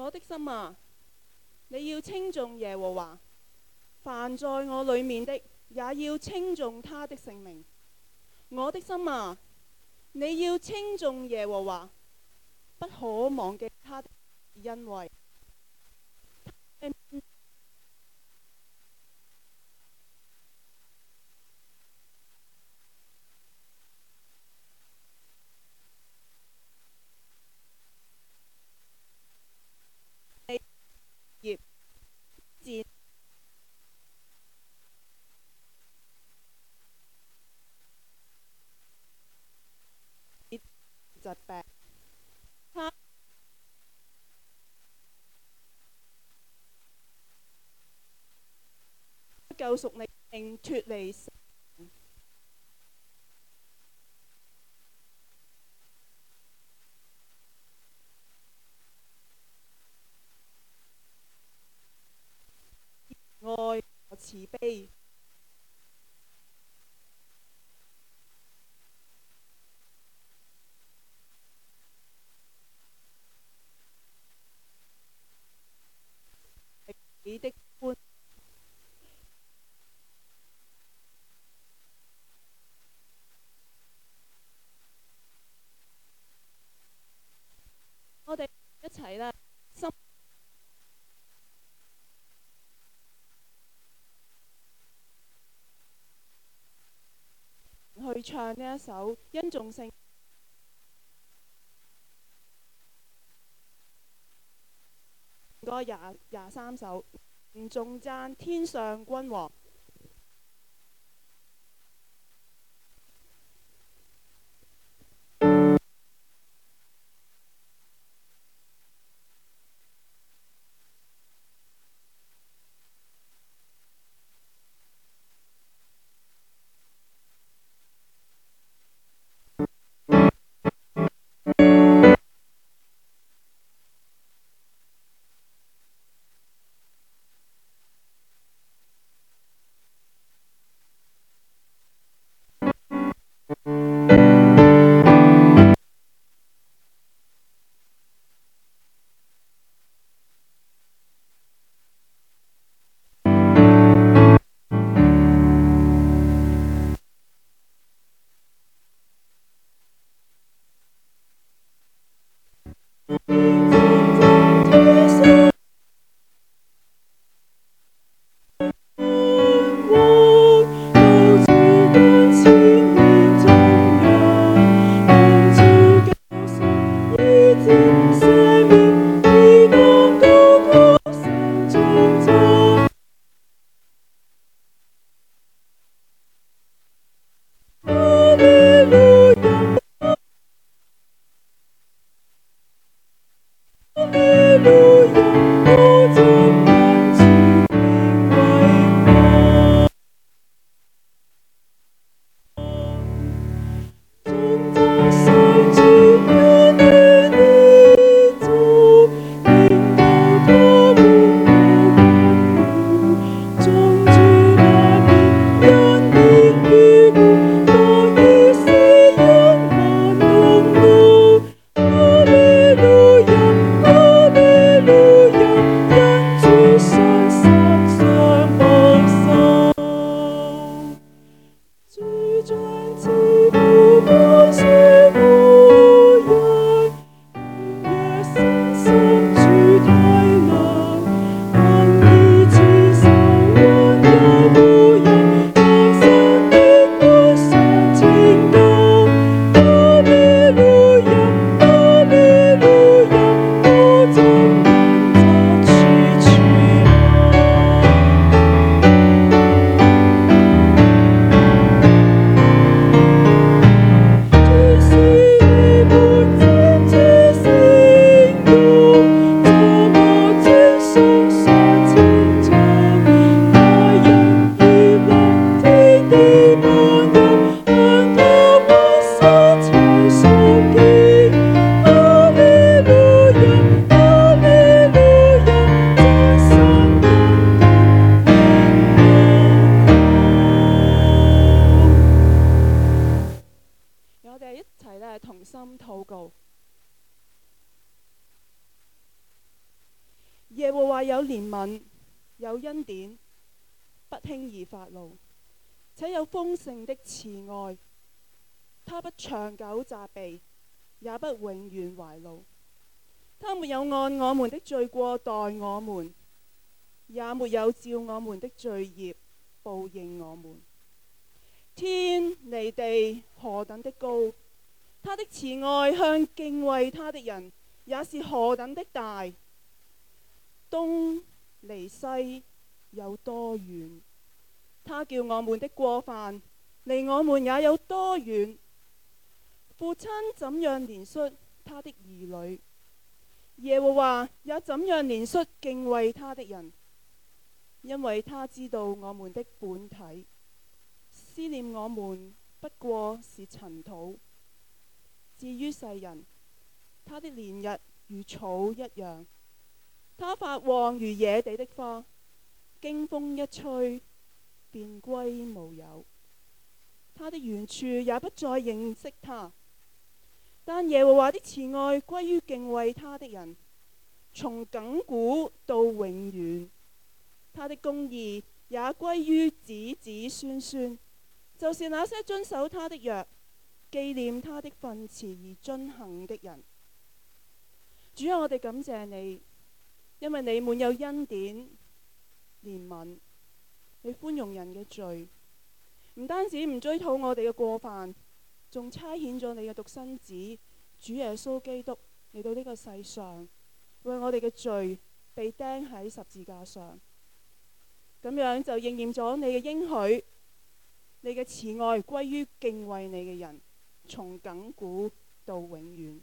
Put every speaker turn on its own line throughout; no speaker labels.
我的心啊，你要稱頌耶和華，凡在我裏面的也要稱頌他的聖名。我的心啊，你要稱頌耶和華，不可忘記他的恩惠。業戰疾病，他救贖你並脫離死亡。愛和慈悲，你的歡。我哋一齊啦，心去唱呢一首恩頌聖歌23首，頌讚天上君王。 華有憐憫，有恩典，不輕易發怒，且有豐盛的慈愛。他不長久責備，也不永遠懷怒。他沒有按我們的罪過待我們，也沒有照我們的罪孽報應我們。天離地何等的高，他的慈愛向敬畏他的人也是何等的大。東離西有多遠，他叫我們的過犯離我們也有多遠。父親怎樣憐恤他的兒女，耶和華也怎樣憐恤敬畏他的人，因為他知道我們的本體，思念我們不過是塵土。至於世人，他的年日如草一樣，他發旺如野地的花，經風一吹便歸無有。他的原處也不再認識他。但耶和華的慈愛歸於敬畏他的人，從亙古到永遠。他的公義也歸於子子孫孫，就是那些遵守他的約，紀念他的訓詞而遵行的人。主啊，我哋感謝你，因為你滿有恩典、憐憫，你寬容人嘅罪，唔單止唔追討我哋嘅過犯，仲差遣咗你嘅獨生子主耶穌基督嚟到呢個世上，為我哋嘅罪被釘喺十字架上，咁樣就應驗咗你嘅應許，你嘅慈愛歸於敬畏你嘅人，從亙古到永遠。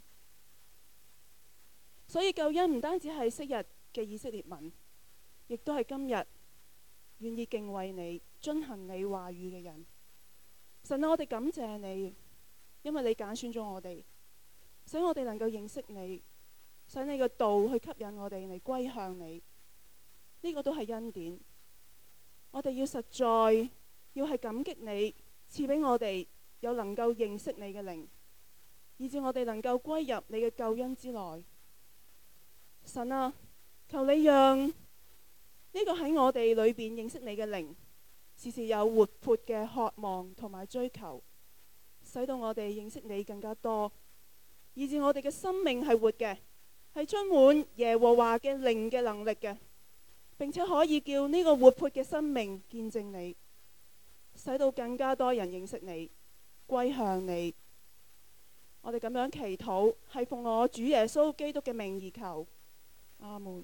所以救恩唔單止係昔日嘅以色列民，亦都係今日願意敬畏你、遵行你話語嘅人。神啊，我哋感謝你，因為你揀選咗我哋，使我哋能夠認識你，使你嘅道去吸引我哋嚟歸向你。呢個都係恩典。我哋要實在要係感激你賜俾我哋有能夠認識你嘅靈，以致我哋能夠歸入你嘅救恩之內。神啊，求你讓呢個喺我哋裏邊認識你嘅靈時時有活潑嘅渴望同埋追求，使到我哋認識你更加多，以致我哋嘅生命係活嘅，係充滿耶和華嘅靈嘅能力嘅，並且可以叫呢個活潑嘅生命見證你，使到更加多人認識你，歸向你。我哋咁樣祈禱，係奉我主耶穌基督嘅名而求，阿門。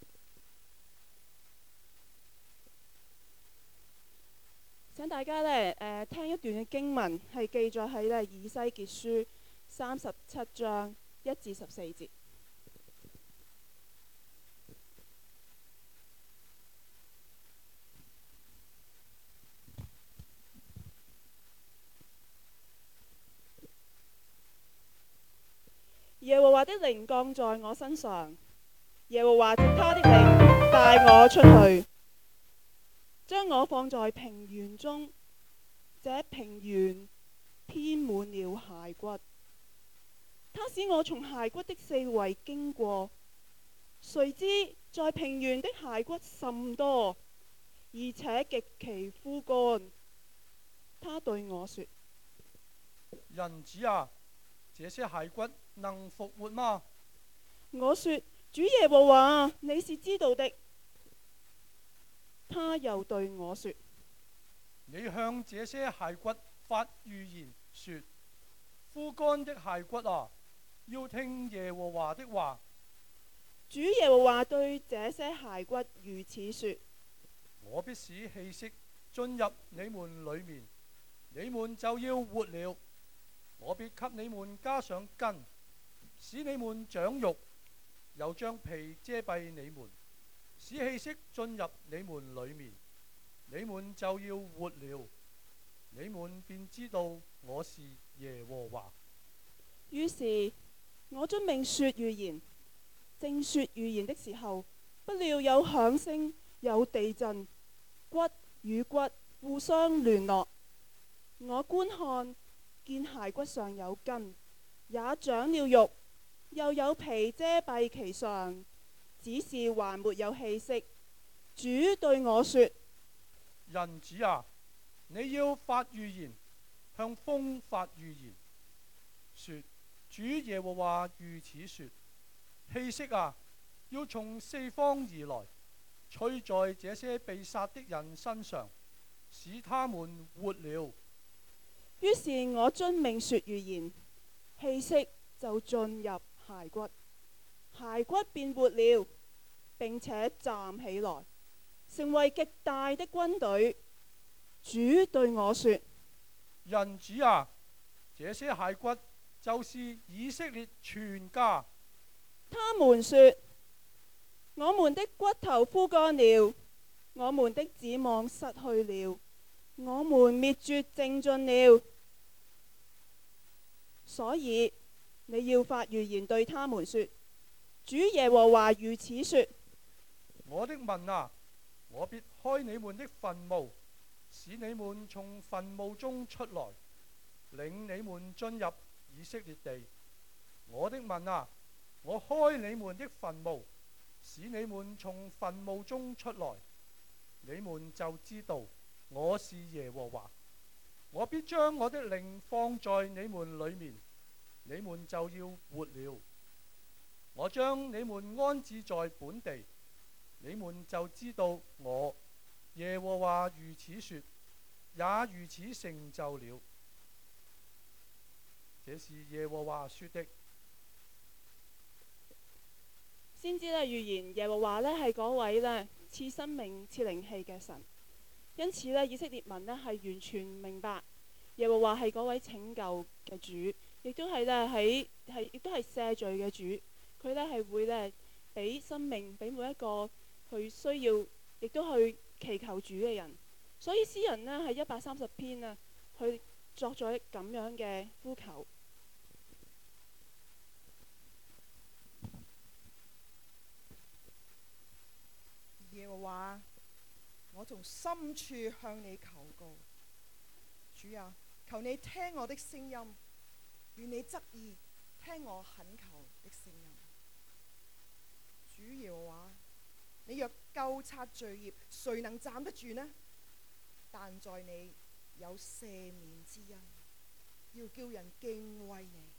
請大家聽一段嘅經文，係記載喺以西結書37章1至14節。耶和華的靈降在我身上，耶和華藉他的靈帶我出去，將我放在平原中，這平原遍滿了骸骨。他使我從骸骨的四圍經過，誰知在平原的骸骨甚多，而且極其枯乾。他對我說：
人子啊，這些骸骨能復活嗎？
我說：主耶和華，你是知道的。他又對我說：
你向這些骸骨發預言說，枯乾的骸骨啊，要聽耶和華的話。
主耶和華對這些骸骨如此說：
我必使氣息進入你們裏面，你們就要活了。我必給你們加上筋，使你們長肉，又將皮遮蔽你們，使氣息進入你們裏面，你們就要活了。你們便知道我是耶和華。
於是我遵命說預言，正說預言的時候，不料有響聲，有地震，骨與骨互相聯絡。我觀看，見骸骨上有筋，也長了肉，又有皮遮蔽其上， 只是還沒有氣息。主對我說：
人子啊，你要發預言，向風發預言，說主耶和華如此說：氣息啊，要從四方而來，吹在這些被殺的人身上，使他們活了。
於是我遵命說預言，氣息就進入骸骨，骸骨便活了，並且站起來，成為極大的軍隊。主對我說：
人子啊，這些骸骨就是以色列全家。
他們說：我們的骨頭枯乾了，我們的指望失去了，我們滅絕淨盡了。所以你要發預言對他們說：主耶和華如此說：
我的民啊，我必開你們的墳墓，使你們從墳墓中出來，領你們進入以色列地。我的民啊，我開你們的墳墓，使你們從墳墓中出來，你們就知道我是耶和華。我必將我的靈放在你們裏面，你們就要活了。我將你們安置在本地，你們就知道我耶和華如此說，也如此成就了。這是耶和華說的。
先知咧預言耶和華咧係嗰位咧賜生命賜靈氣嘅神，因此咧以色列民咧係完全明白耶和華係嗰位拯救嘅主，亦都係咧亦都係赦罪嘅主。佢咧係會咧俾生命俾每一個去需要，亦都去祈求主嘅人。所以詩人呢係130篇啊，去作咗咁樣嘅呼求。
耶和華，我從深處向你求告，主啊，求你聽我的聲音，願你側耳聽我懇求的聲音。主耶和華，你若究察罪孽，誰能站得住呢？但在你有赦免之恩，要叫人敬畏你。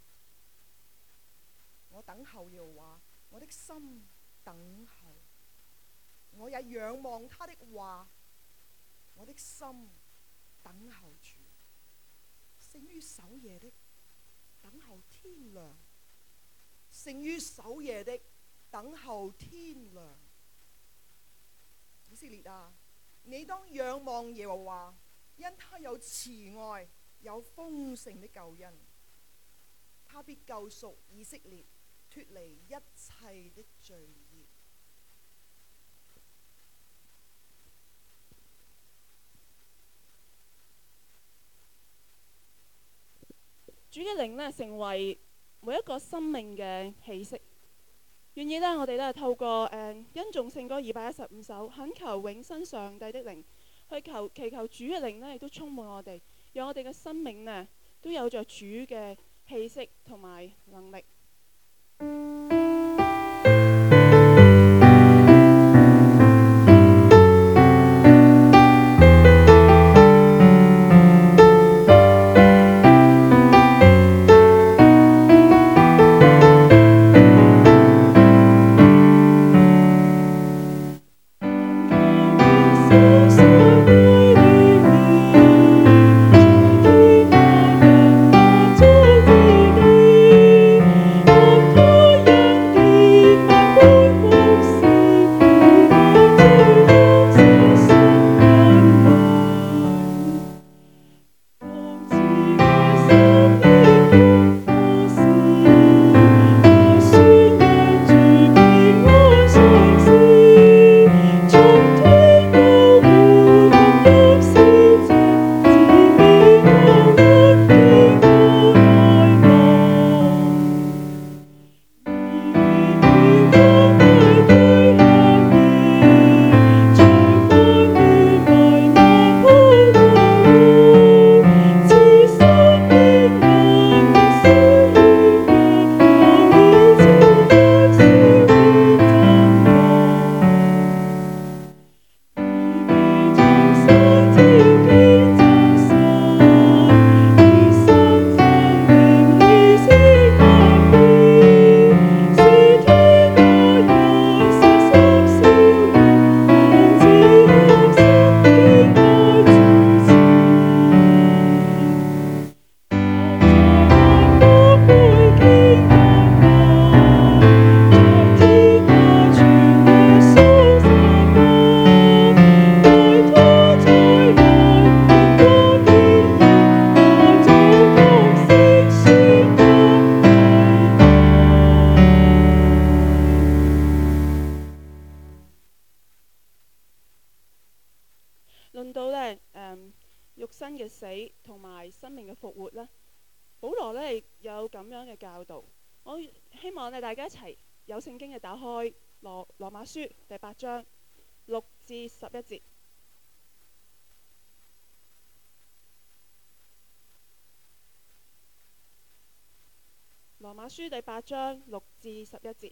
我等候耶和華，我的心等候。我也仰望他的話，我的心等候主，勝於守夜的等候天亮，勝於守夜的等候天亮。以色列啊，你當仰望耶和華，因他有慈愛，有豐盛的救恩，他必救贖以色列，脫離一切的罪孽。
主嘅靈呢，成為每一個生命嘅氣息。願意呢，我哋呢透過恩頌聖歌215首，懇求永生上帝的靈，去祈求主嘅靈呢，亦都充滿我哋，讓我哋嘅生命呢，都有着主嘅氣息同埋能力。 到呢肉身嘅死同埋生命嘅復活呢，保羅呢有咁樣嘅教導。我希望大家一齊有聖經嘅打開羅馬書第8章6至11節。羅馬書第8章6至11節。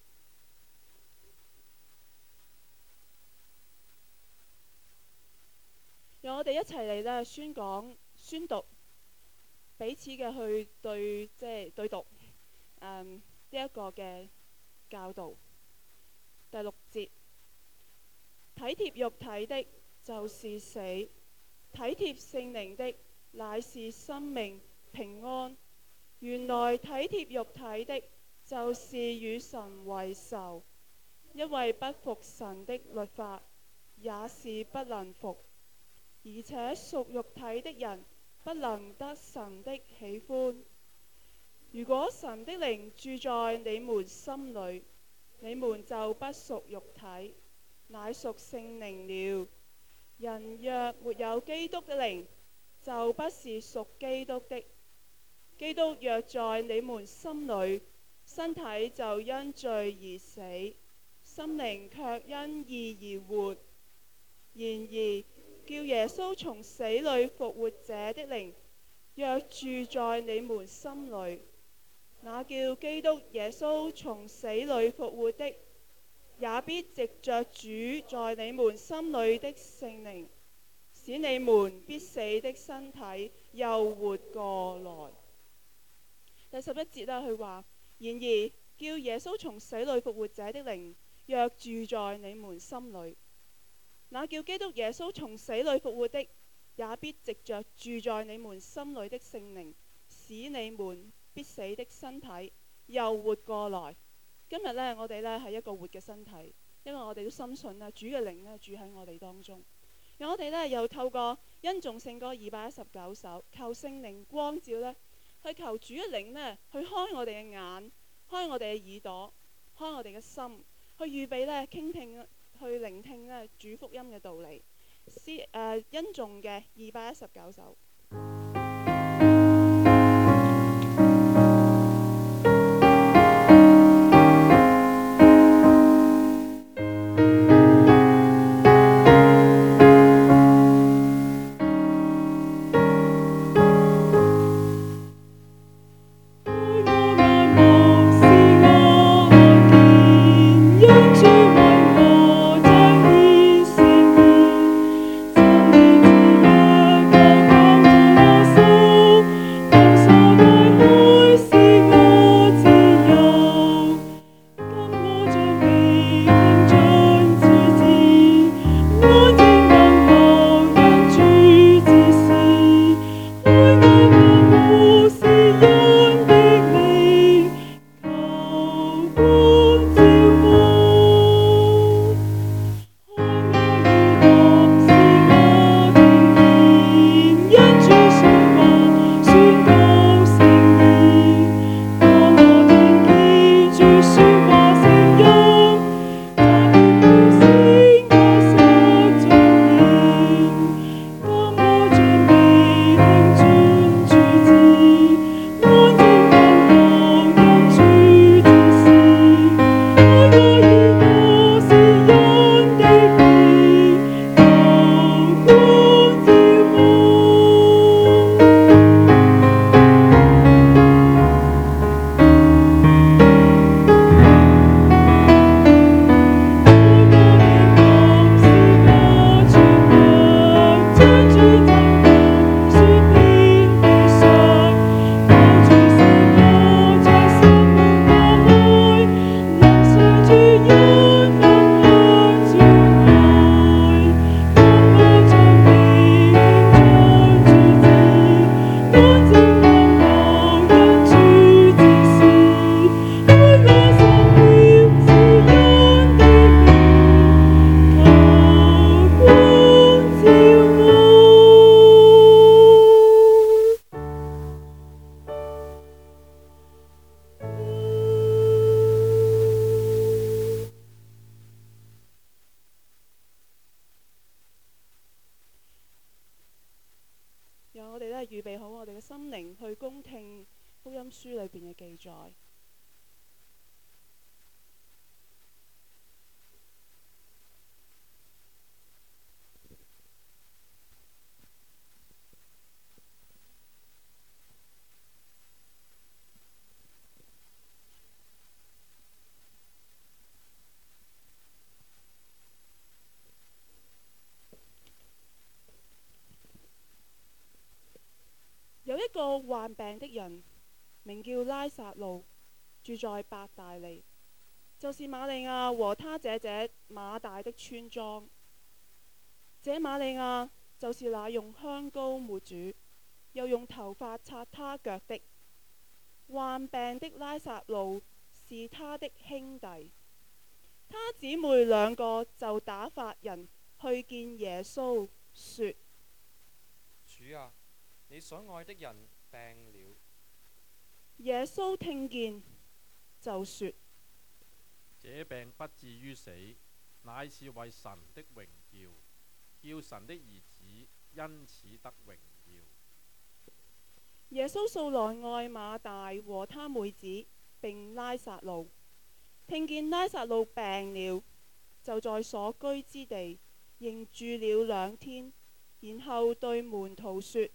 讓我哋一齊嚟咧宣讀，彼此嘅去對讀呢一個嘅教導。第6節，體貼肉體的就是死，體貼聖靈的乃是生命平安。原來體貼肉體的就是與神為仇，因為不服神的律法，也是不能服。而且屬肉體的人不能得神的喜歡。如果神的靈住在你們心裏，你們就不屬肉體，乃屬聖靈了。人若沒有基督的靈，就不是屬基督的。基督若在你們心裏，身體就因罪而死，心靈卻因義而活。然而叫耶穌從死裏復活者的靈，若住在你們心裏，那叫基督耶穌從死裏復活的，也必藉着主在你們心裏的聖靈，使你們必死的身體又活過來。第11節佢話：然而叫耶穌從死裏復活者的靈，若住在你們心裏，那叫基督耶穌從死裏復活的，也必藉着住在你們心裏的聖靈，使你們必死的身體又活過來。今日呢，我哋呢係一個活嘅身體，因為我哋都深信主嘅靈呢住喺我哋當中。讓我哋呢又透過恩頌聖歌219首，求聖靈光照呢，去求主嘅靈呢去開我哋嘅眼，開我哋嘅耳朵，開我哋嘅心，去預備呢傾聽，去聆聽呢主福音嘅道理。恩頌嘅219首。
我
預備好我哋嘅心靈去恭聽福音書裏邊嘅記載。有一個患病的人，名叫拉撒路，住在伯大尼，就是瑪利亞和他姐姐馬大的村莊。這瑪利亞就是那用香膏抹主，又用頭髮擦他腳的。患病的拉撒路是他的兄弟，他姊妹兩個就打發人去見耶穌，說：
主啊，你所愛的人病了。
耶穌聽見，就說：
這病不至於死，乃是為神的榮耀，叫神的兒子因此得榮耀。
耶穌素來愛馬大和他妹子，並拉撒路。聽見拉撒路病了，就在所居之地仍住了2天，然後對門徒說：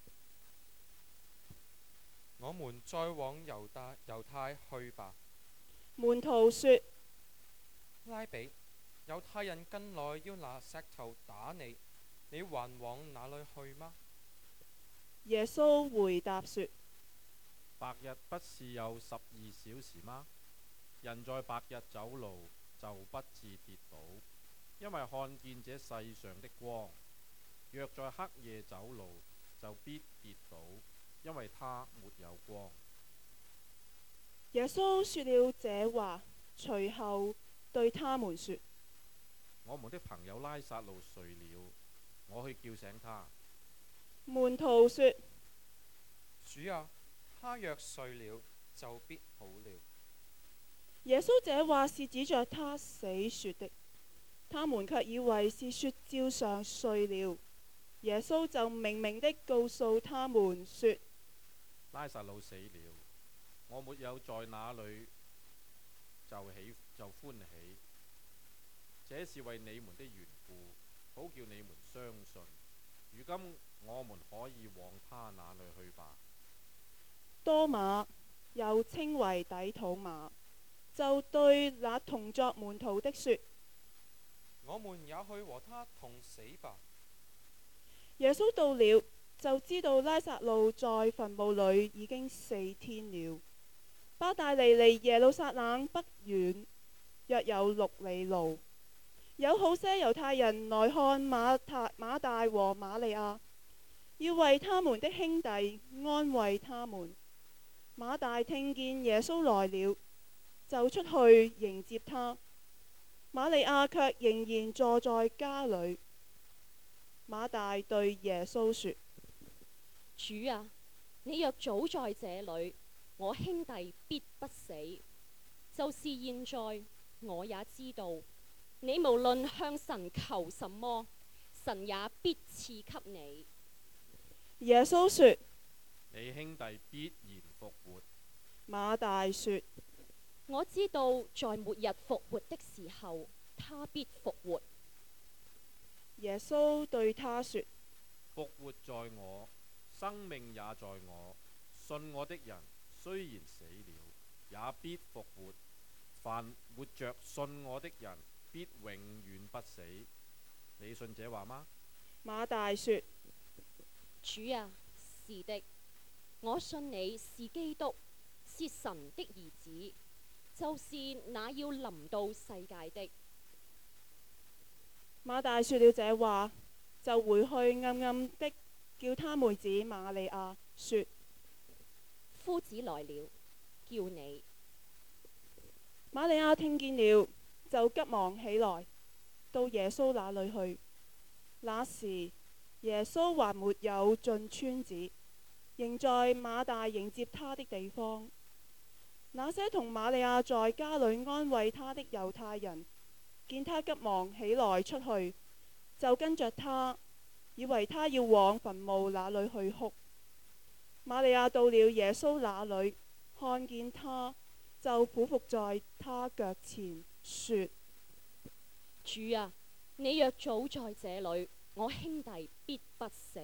我們再往猶太去吧。
門徒說：
拉比，猶太人近來要拿石頭打你，你還往哪裏去嗎？
耶穌回答說：
白日不是有12小時嗎？人在白日走路就不致跌倒，因為看見這世上的光；若在黑夜走路，就必跌倒，因為他沒有光。
耶穌說了這話，隨後對他們說：
我們的朋友拉撒路睡了，我去叫醒他。
門徒說：
主啊，他若睡了，就必好了。
耶穌這話是指着他死說的，他們卻以為是說照常睡了。耶穌就明明的告訴他們說：
拉撒路死了，我沒有在那裏就歡喜，這是為你們的緣故，好叫你們相信。如今我們可以往他那裏去吧。
多馬，又稱為底土馬，就對那同作門徒的說：
我們也去和他同死吧。
耶穌到了，就知道拉撒路在墳墓裏已經4天了。伯大尼離耶路撒冷不遠，約有6里路。有好些猶太人來看馬大和瑪利亞，要為他們的兄弟安慰他們。馬大聽見耶穌來了，就出去迎接他。瑪利亞卻仍然坐在家裏。馬大對耶穌說：
主啊，你若早在這裏，我兄弟必不死。就是現在，我也知道，你無論向神求什麼，神也必賜給你。
耶穌說：
你兄弟必然復活。
馬大說：
我知道在末日復活的時候，他必復活。
耶穌對他說：
復活在我，生命也在我。信我的人雖然死了，也必復活。凡活着信我的人，必永遠不死。你信這話嗎？
馬大說：
主啊，是的，我信你是基督，是神的兒子，就是那要臨到世界的。
馬大說了這話，就回去暗暗的叫他妹子瑪利亞說：
夫子來了，叫你。
瑪利亞聽見了，就急忙起來，到耶穌那裏去。那時耶穌還沒有進村子，仍在馬大迎接他的地方。那些同瑪利亞在家裏安慰他的猶太人，見他急忙起來出去，就跟着他，以為他要往墳墓那裏去哭。 瑪利亞到了耶穌那裏，看見他，就俯伏在他腳前，說：
主啊，你若早在這裏，我兄弟必不死。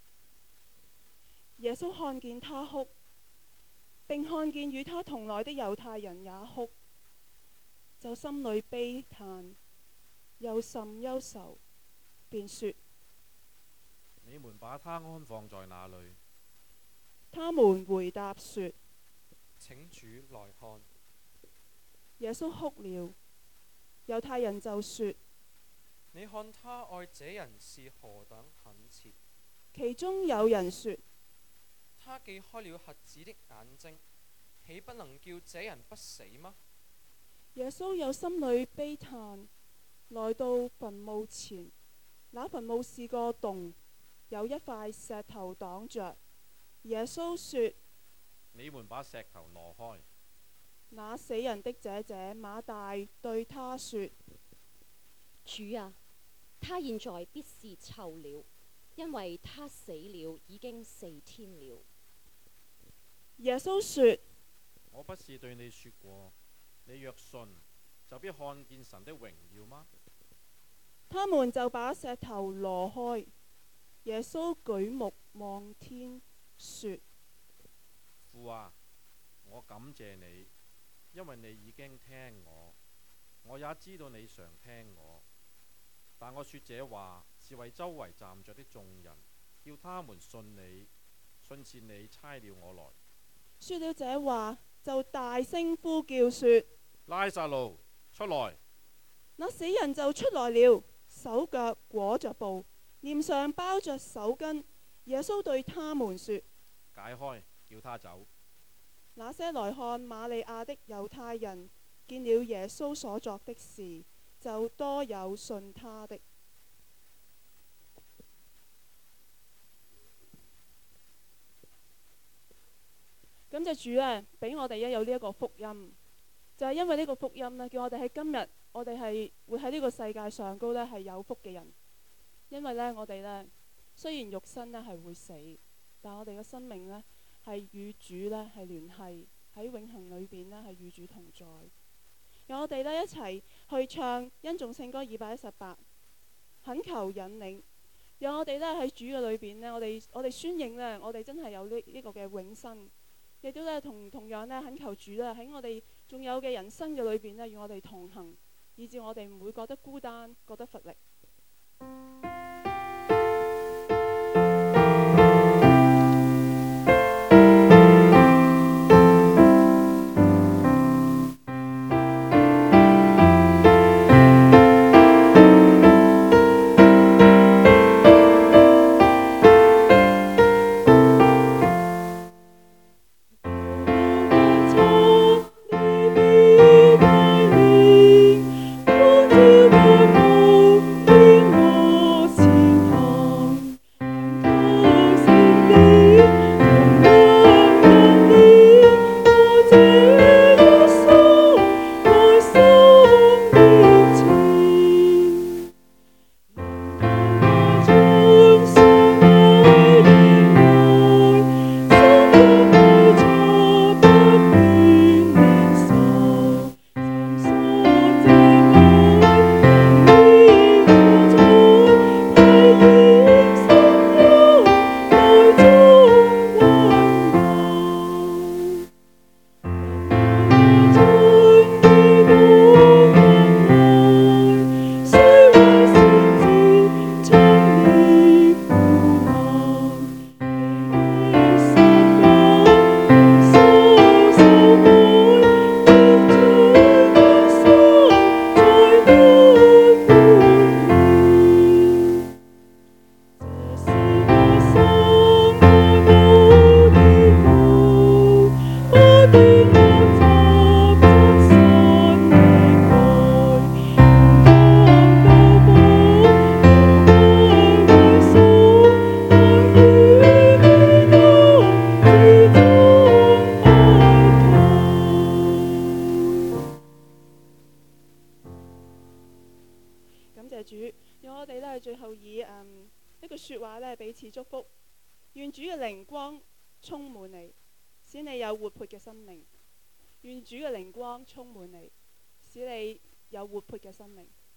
耶穌看見他哭，並看見與他同來的猶太人也哭，就心裏悲嘆，又甚憂愁，便說：
你們把他安放在哪裏？
他們回答說：
請主來看。
耶穌哭了。猶太人就說：
你看他愛這人是何等懇切。
其中有人說：
他既開了瞎子的眼睛，豈不能叫這人不死嗎？
耶穌又心裏悲嘆，來到墳墓前，那墳墓是個洞，有一塊石頭擋着。耶穌說：
你們把石頭挪開。
那死人的姐姐馬大對他說：
主啊，他現在必是臭了，因為他死了已經4天了。
耶穌說：
我不是對你說過，你若信，就必看見神的榮耀嗎？
他們就把石頭挪開。耶穌舉目望天，說：
父啊，我感謝你，因為你已經聽我，我也知道你常聽我。但我說這話是為周圍站着的眾人，叫他們信你，信是你差了我來。
說了這話，就大聲呼叫說：
拉撒路出來！
那死人就出來了，手腳裹着布，臉上包着手巾。耶穌對他們說：
解開，叫他走。
那些來看瑪利亞的猶太人見了耶穌所作的事，就多有信他的。感謝主啊，俾我哋有呢一個福音，就係因為呢個福音咧，叫我哋喺今日，我哋係會喺呢個世界上高咧係有福嘅人。因為咧，我哋咧雖然肉身咧係會死，但我哋嘅生命咧係與主咧係聯繫，喺永恆裏邊咧係與主同在。讓我哋咧一齊去唱恩頌聖歌218，懇求引領。讓我哋咧喺主嘅裏邊咧，我哋宣認咧，我哋真係有呢個嘅永生。亦都咧同樣咧懇求主咧喺我哋仲有嘅人生嘅裏邊咧，與我哋同行，以致我哋唔會覺得孤單，覺得乏力。一句說話咧彼此祝福，願主嘅靈光充滿你，使你有活潑嘅生命。願主嘅靈光充滿你，使你有活潑嘅生命。